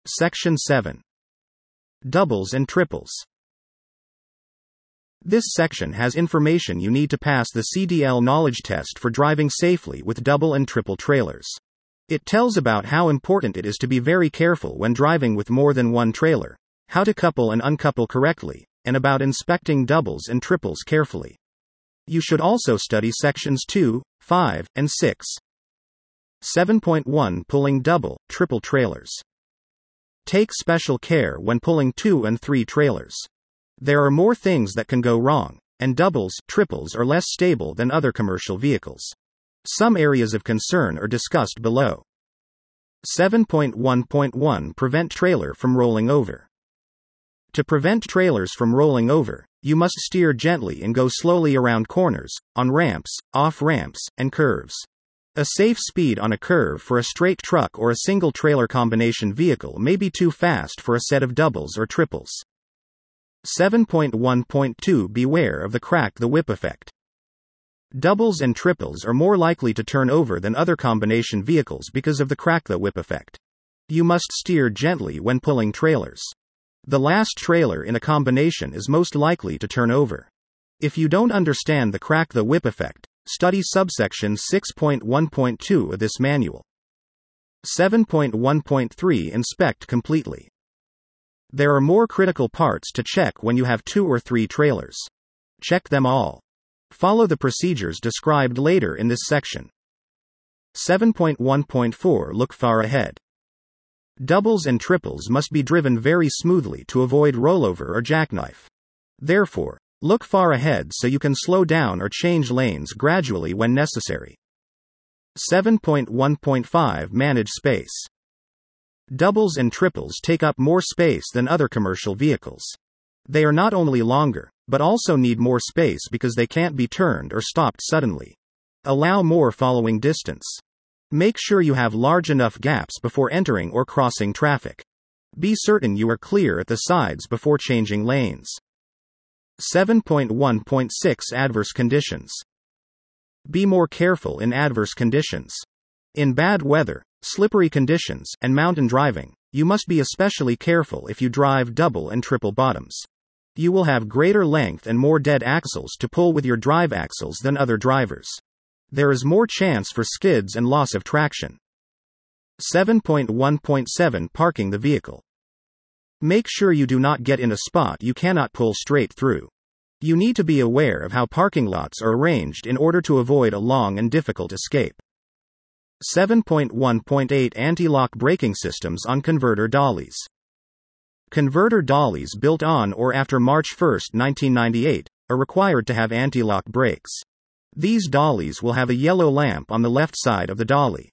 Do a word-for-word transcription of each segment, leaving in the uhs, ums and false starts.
Section seven. Doubles and triples. This section has information you need to pass the C D L knowledge test for driving safely with double and triple trailers. It tells about how important it is to be very careful when driving with more than one trailer, how to couple and uncouple correctly, and about inspecting doubles and triples carefully. You should also study sections two, five, and six. seven point one Pulling double, triple trailers. Take special care when pulling two and three trailers. There are more things that can go wrong, and doubles, triples are less stable than other commercial vehicles. Some areas of concern are discussed below. seven point one point one Prevent trailer from rolling over. To prevent trailers from rolling over, you must steer gently and go slowly around corners, on ramps, off ramps, and curves. A safe speed on a curve for a straight truck or a single trailer combination vehicle may be too fast for a set of doubles or triples. seven point one point two Beware of the crack the whip effect. Doubles and triples are more likely to turn over than other combination vehicles because of the crack the whip effect. You must steer gently when pulling trailers. The last trailer in a combination is most likely to turn over. If you don't understand the crack the whip effect, study subsection six point one point two of this manual. seven point one point three Inspect completely. There are more critical parts to check when you have two or three trailers. Check them all. Follow the procedures described later in this section. seven point one point four Look far ahead. Doubles and triples must be driven very smoothly to avoid rollover or jackknife. Therefore, look far ahead so you can slow down or change lanes gradually when necessary. seven point one point five Manage space. Doubles and triples take up more space than other commercial vehicles. They are not only longer, but also need more space because they can't be turned or stopped suddenly. Allow more following distance. Make sure you have large enough gaps before entering or crossing traffic. Be certain you are clear at the sides before changing lanes. seven point one point six Adverse conditions. Be more careful in adverse conditions. In bad weather, slippery conditions, and mountain driving, you must be especially careful if you drive double and triple bottoms. You will have greater length and more dead axles to pull with your drive axles than other drivers. There is more chance for skids and loss of traction. seven point one point seven Parking the vehicle. Make sure you do not get in a spot you cannot pull straight through. You need to be aware of how parking lots are arranged in order to avoid a long and difficult escape. seven point one point eight Anti-lock braking systems on converter dollies. Converter dollies built on or after March first, nineteen ninety-eight, are required to have anti-lock brakes. These dollies will have a yellow lamp on the left side of the dolly.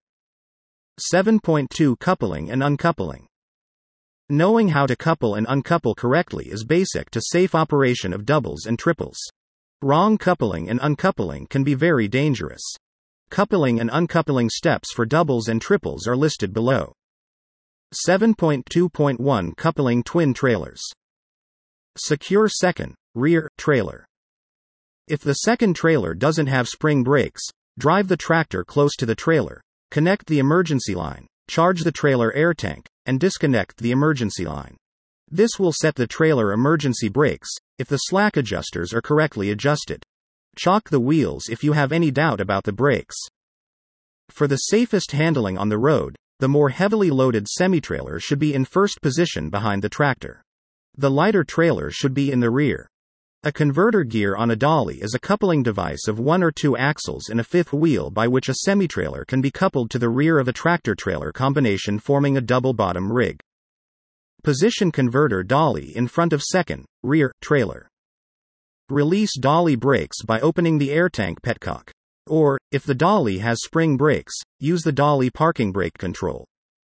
seven point two Coupling and uncoupling. Knowing how to couple and uncouple correctly is basic to safe operation of doubles and triples. Wrong coupling and uncoupling can be very dangerous. Coupling and uncoupling steps for doubles and triples are listed below. seven point two point one Coupling twin trailers. Secure second, rear, trailer. If the second trailer doesn't have spring brakes, drive the tractor close to the trailer, connect the emergency line, charge the trailer air tank, and disconnect the emergency line. This will set the trailer emergency brakes, if the slack adjusters are correctly adjusted. Chock the wheels if you have any doubt about the brakes. For the safest handling on the road, the more heavily loaded semi-trailer should be in first position behind the tractor. The lighter trailer should be in the rear. A converter gear on a dolly is a coupling device of one or two axles and a fifth wheel by which a semi-trailer can be coupled to the rear of a tractor-trailer combination, forming a double-bottom rig. Position converter dolly in front of second, rear, trailer. Release dolly brakes by opening the air tank petcock. Or, if the dolly has spring brakes, use the dolly parking brake control.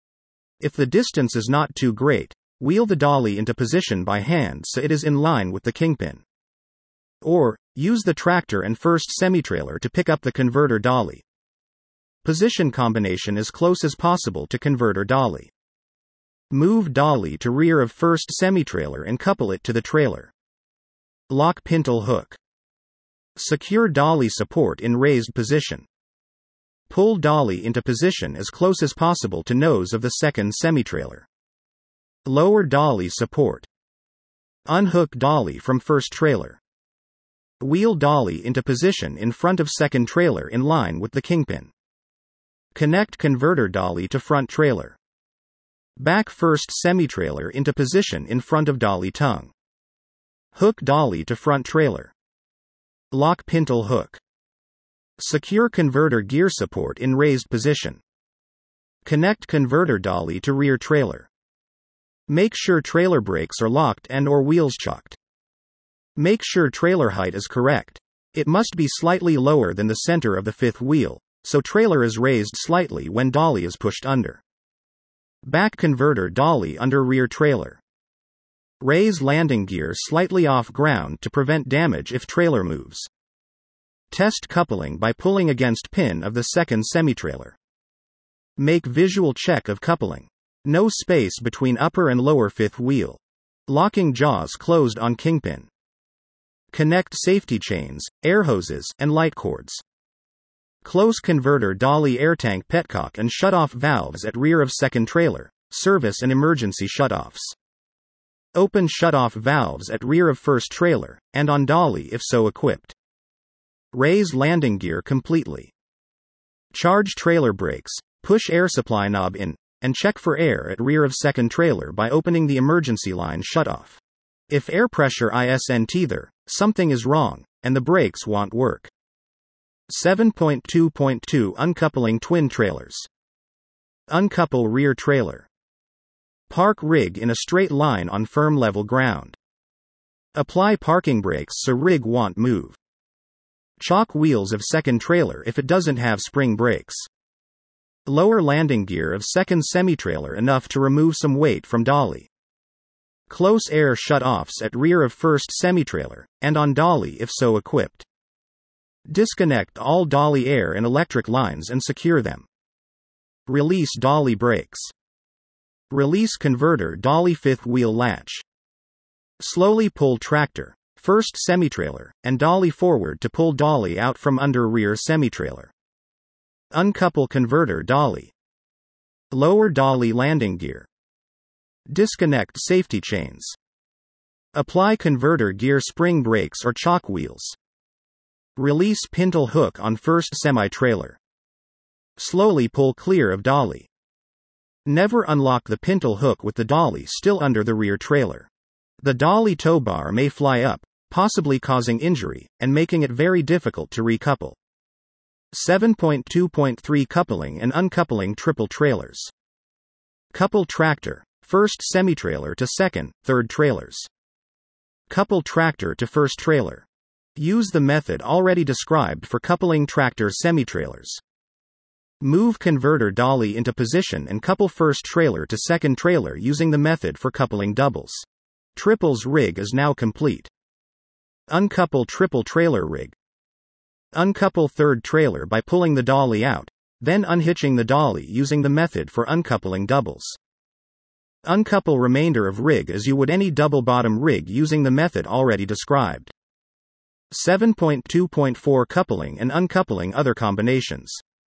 If the distance is not too great, wheel the dolly into position by hand so it is in line with the kingpin. Or, use the tractor and first semi-trailer to pick up the converter dolly. Position combination as close as possible to converter dolly. Move dolly to rear of first semi-trailer and couple it to the trailer. Lock pintle hook. Secure dolly support in raised position. Pull dolly into position as close as possible to nose of the second semi-trailer. Lower dolly support. Unhook dolly from first trailer. Wheel dolly into position in front of second trailer in line with the kingpin. Connect converter dolly to front trailer. Back first semi-trailer into position in front of dolly tongue. Hook dolly to front trailer. Lock pintle hook. Secure converter gear support in raised position. Connect converter dolly to rear trailer. Make sure trailer brakes are locked and or wheels chocked. Make sure trailer height is correct. It must be slightly lower than the center of the fifth wheel, so trailer is raised slightly when dolly is pushed under. Back converter dolly under rear trailer. Raise landing gear slightly off ground to prevent damage if trailer moves. Test coupling by pulling against pin of the second semi-trailer. Make visual check of coupling. No space between upper and lower fifth wheel. Locking jaws closed on kingpin. Connect safety chains, air hoses, and light cords. Close converter dolly air tank petcock and shutoff valves at rear of second trailer, service and emergency shutoffs. Open shutoff valves at rear of first trailer, and on dolly if so equipped. Raise landing gear completely. Charge trailer brakes, push air supply knob in, and check for air at rear of second trailer by opening the emergency line shutoff. If air pressure isn't there, something is wrong, and the brakes won't work. seven point two point two Uncoupling twin trailers. Uncouple rear trailer. Park rig in a straight line on firm level ground. Apply parking brakes so rig won't move. Chock wheels of second trailer if it doesn't have spring brakes. Lower landing gear of second semi-trailer enough to remove some weight from dolly. Close air shutoffs at rear of first semi-trailer, and on dolly if so equipped. Disconnect all dolly air and electric lines and secure them. Release dolly brakes. Release converter dolly fifth wheel latch. Slowly pull tractor, first semi-trailer, and dolly forward to pull dolly out from under rear semi-trailer. Uncouple converter dolly. Lower dolly landing gear. Disconnect safety chains. Apply converter gear spring brakes or chock wheels. Release pintle hook on first semi-trailer. Slowly pull clear of dolly. Never unlock the pintle hook with the dolly still under the rear trailer. The dolly tow bar may fly up, possibly causing injury, and making it very difficult to recouple. seven point two point three Coupling and uncoupling triple trailers. Couple tractor, first semi-trailer to second, third trailers. Couple tractor to first trailer. Use the method already described for coupling tractor semi-trailers. Move converter dolly into position and couple first trailer to second trailer using the method for coupling doubles. Triples rig is now complete. Uncouple triple trailer rig. Uncouple third trailer by pulling the dolly out, then unhitching the dolly using the method for uncoupling doubles. Uncouple remainder of rig as you would any double bottom rig using the method already described. seven point two point four Coupling and uncoupling other combinations.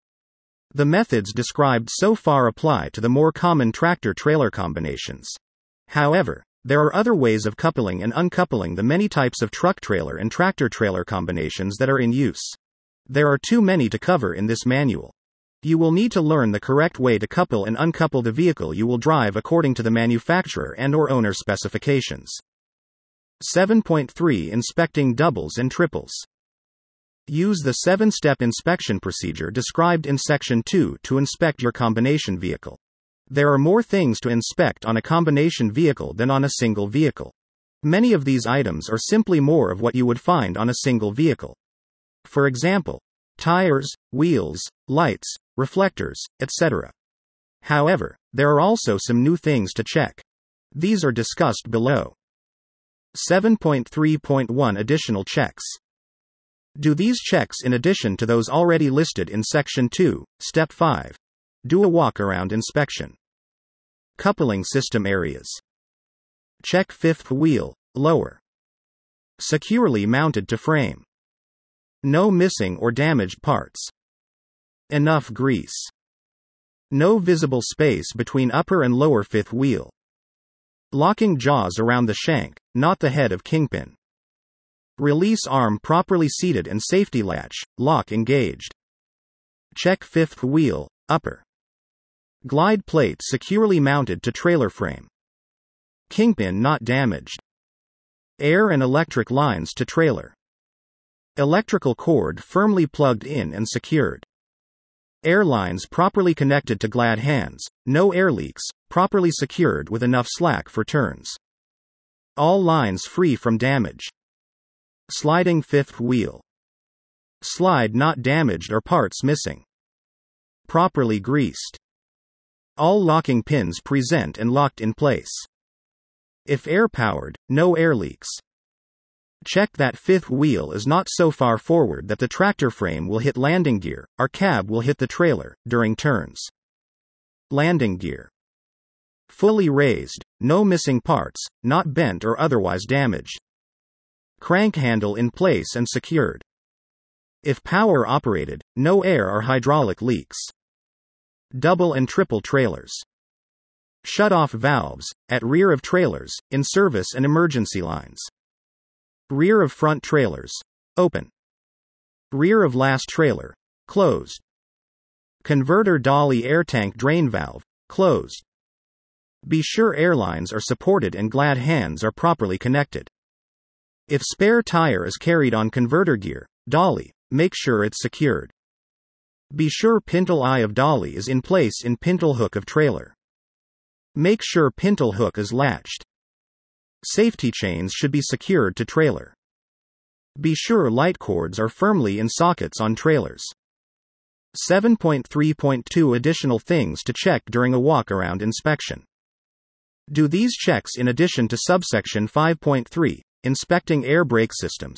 The methods described so far apply to the more common tractor-trailer combinations. However, there are other ways of coupling and uncoupling the many types of truck-trailer and tractor-trailer combinations that are in use. There are too many to cover in this manual. You will need to learn the correct way to couple and uncouple the vehicle you will drive according to the manufacturer and or owner specifications. seven point three Inspecting doubles and triples. Use the seven-step inspection procedure described in Section two to inspect your combination vehicle. There are more things to inspect on a combination vehicle than on a single vehicle. Many of these items are simply more of what you would find on a single vehicle. For example, tires, wheels, lights, reflectors, et cetera. However, there are also some new things to check. These are discussed below. seven point three point one Additional checks. Do these checks in addition to those already listed in Section two, Step five. Do a walk-around inspection. Coupling system areas. Check fifth wheel, lower. Securely mounted to frame. No missing or damaged parts. Enough grease. No visible space between upper and lower fifth wheel. Locking jaws around the shank, not the head of kingpin. Release arm properly seated and safety latch, lock engaged. Check fifth wheel, upper. Glide plate securely mounted to trailer frame. Kingpin not damaged. Air and electric lines to trailer. Electrical cord firmly plugged in and secured. Air lines properly connected to glad hands, no air leaks, properly secured with enough slack for turns. All lines free from damage. Sliding fifth wheel. Slide not damaged or parts missing. Properly greased. All locking pins present and locked in place. If air-powered, no air leaks. Check that fifth wheel is not so far forward that the tractor frame will hit landing gear, or cab will hit the trailer, during turns. Landing gear. Fully raised, no missing parts, not bent or otherwise damaged. Crank handle in place and secured. If power operated, no air or hydraulic leaks. Double and triple trailers. Shut-off valves, at rear of trailers, in service and emergency lines. Rear of front trailers. Open. Rear of last trailer. Closed. Converter dolly air tank drain valve. Closed. Be sure airlines are supported and glad hands are properly connected. If spare tire is carried on converter gear, dolly, make sure it's secured. Be sure pintle eye of dolly is in place in pintle hook of trailer. Make sure pintle hook is latched. Safety chains should be secured to trailer. Be sure light cords are firmly in sockets on trailers. seven point three point two Additional things to check during a walk-around inspection. Do these checks in addition to subsection five point three, inspecting air brake systems.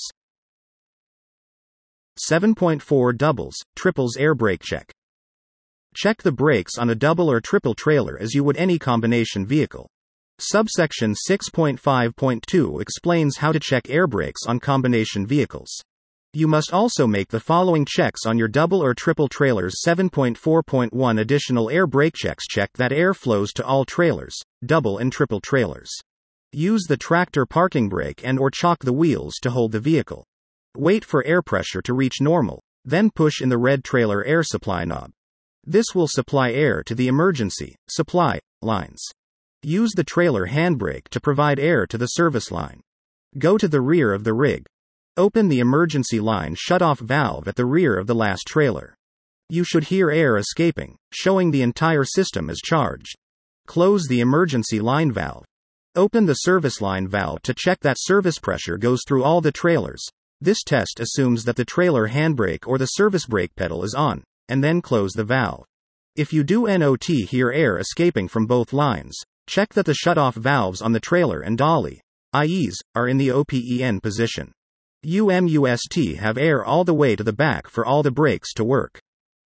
seven point four Doubles, triples air brake check. Check the brakes on a double or triple trailer as you would any combination vehicle. Subsection six point five point two explains how to check air brakes on combination vehicles. You must also make the following checks on your double or triple trailers. seven point four point one Additional air brake checks. Check that air flows to all trailers, double and triple trailers. Use the tractor parking brake and or chock the wheels to hold the vehicle. Wait for air pressure to reach normal, then push in the red trailer air supply knob. This will supply air to the emergency supply lines. Use the trailer handbrake to provide air to the service line. Go to the rear of the rig. Open the emergency line shut-off valve at the rear of the last trailer. You should hear air escaping, showing the entire system is charged. Close the emergency line valve. Open the service line valve to check that service pressure goes through all the trailers. This test assumes that the trailer handbrake or the service brake pedal is on, and then close the valve. If you do not hear air escaping from both lines, check that the shut-off valves on the trailer and dolly, that is, are in the open position. You must have air all the way to the back for all the brakes to work.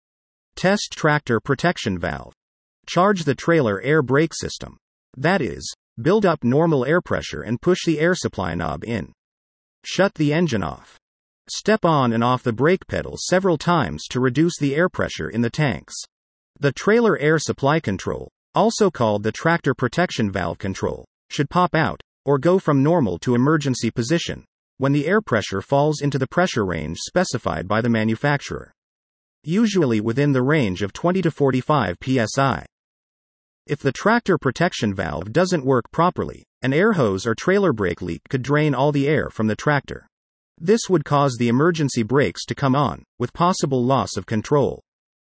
Test tractor protection valve. Charge the trailer air brake system. That is, build up normal air pressure and push the air supply knob in. Shut the engine off. Step on and off the brake pedal several times to reduce the air pressure in the tanks. The trailer air supply control, also called the tractor protection valve control, should pop out, or go from normal to emergency position, when the air pressure falls into the pressure range specified by the manufacturer. Usually within the range of twenty to forty-five P S I. If the tractor protection valve doesn't work properly, an air hose or trailer brake leak could drain all the air from the tractor. This would cause the emergency brakes to come on, with possible loss of control.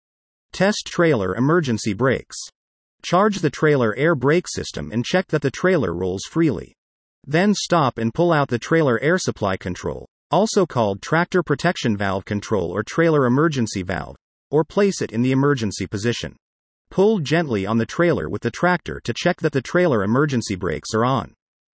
Test trailer emergency brakes. Charge the trailer air brake system and check that the trailer rolls freely. Then stop and pull out the trailer air supply control, also called tractor protection valve control or trailer emergency valve, or place it in the emergency position. Pull gently on the trailer with the tractor to check that the trailer emergency brakes are on.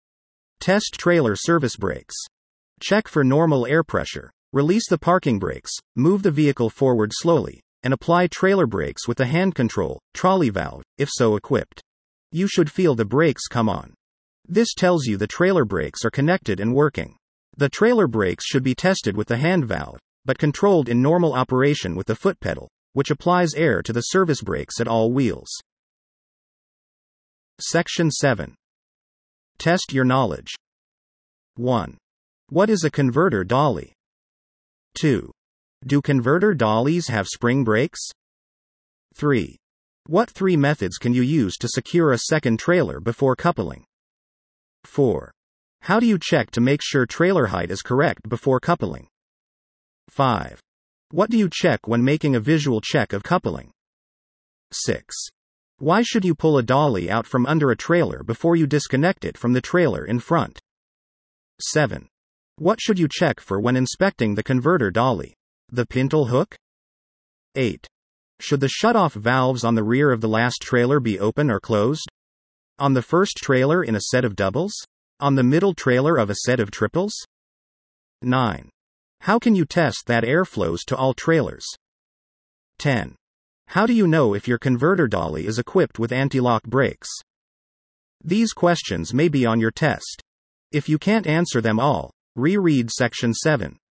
Test trailer service brakes. Check for normal air pressure. Release the parking brakes, move the vehicle forward slowly, and apply trailer brakes with the hand control, trolley valve, if so equipped. You should feel the brakes come on. This tells you the trailer brakes are connected and working. The trailer brakes should be tested with the hand valve, but controlled in normal operation with the foot pedal, which applies air to the service brakes at all wheels. Section seven. Test your knowledge. one. What is a converter dolly? two. Do converter dollies have spring brakes? three. What three methods can you use to secure a second trailer before coupling? four. How do you check to make sure trailer height is correct before coupling? five. What do you check when making a visual check of coupling? six. Why should you pull a dolly out from under a trailer before you disconnect it from the trailer in front? seven. What should you check for when inspecting the converter dolly? The pintle hook? eight. Should the shutoff valves on the rear of the last trailer be open or closed? On the first trailer in a set of doubles? On the middle trailer of a set of triples? nine. How can you test that air flows to all trailers? ten. How do you know if your converter dolly is equipped with anti-lock brakes? These questions may be on your test. If you can't answer them all, reread section seven.